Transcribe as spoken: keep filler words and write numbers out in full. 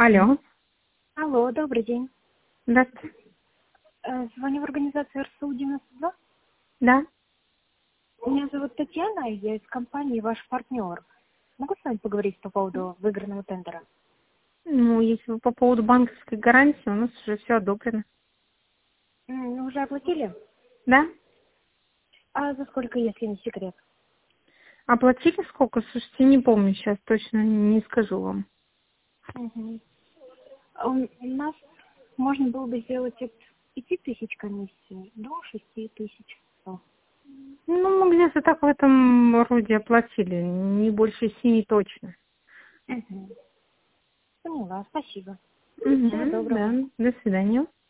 Алло. Алло, добрый день. Здравствуйте. Э, Звоню в организацию эр эс у девяносто два. Да. Меня зовут Татьяна, я из компании «Ваш партнер». Могу с вами поговорить по поводу выигранного тендера? Ну, если вы по поводу банковской гарантии, у нас уже все одобрено. М, ну, Уже оплатили? Да? А за сколько, если не секрет? Оплатили сколько? Слушайте, не помню сейчас, точно не скажу вам. Мгм. А У у нас можно было бы сделать от пяти тысяч комиссии до шести тысяч. О. Ну, мы где-то так в этом роде оплатили, не больше семи точно. Мгм. Поняла, спасибо. Всего Угу, да. доброго. До свидания.